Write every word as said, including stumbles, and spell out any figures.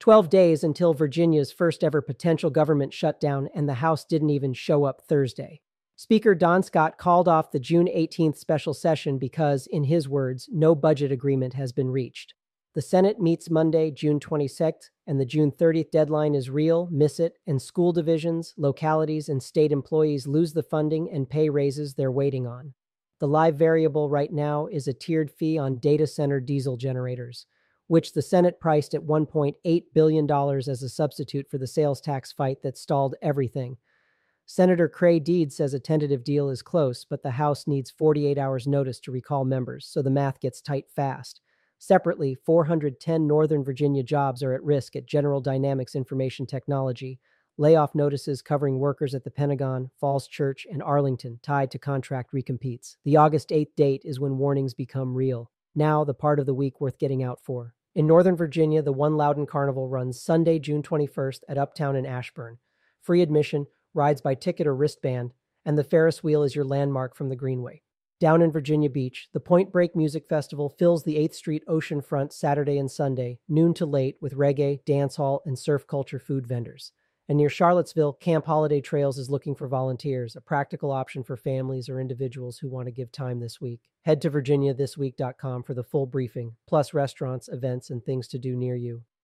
twelve days until Virginia's first ever potential government shutdown, and the House didn't even show up Thursday. Speaker Don Scott called off the June eighteenth special session because, in his words, no budget agreement has been reached. The Senate meets Monday, June twenty-sixth, and the June thirtieth deadline is real, miss it, and school divisions, localities, and state employees lose the funding and pay raises they're waiting on. The live variable right now is a tiered fee on data center diesel generators, which the Senate priced at one point eight billion dollars as a substitute for the sales tax fight that stalled everything. Senator Cray Deed says a tentative deal is close, but the House needs forty-eight hours notice to recall members, so the math gets tight fast. Separately, four hundred ten Northern Virginia jobs are at risk at General Dynamics Information Technology. Layoff notices covering workers at the Pentagon, Falls Church, and Arlington tied to contract recompetes. The August eighth date is when warnings become real. Now, the part of the week worth getting out for. In Northern Virginia, the One Loudon Carnival runs Sunday, June twenty-first at Uptown and Ashburn. Free admission, rides by ticket or wristband, and the Ferris wheel is your landmark from the Greenway. Down in Virginia Beach, the Point Break Music Festival fills the eighth Street oceanfront Saturday and Sunday, noon to late, with reggae, dancehall, and surf culture food vendors. And near Charlottesville, Camp Holiday Trails is looking for volunteers, a practical option for families or individuals who want to give time this week. Head to virginia this week dot com for the full briefing, plus restaurants, events, and things to do near you.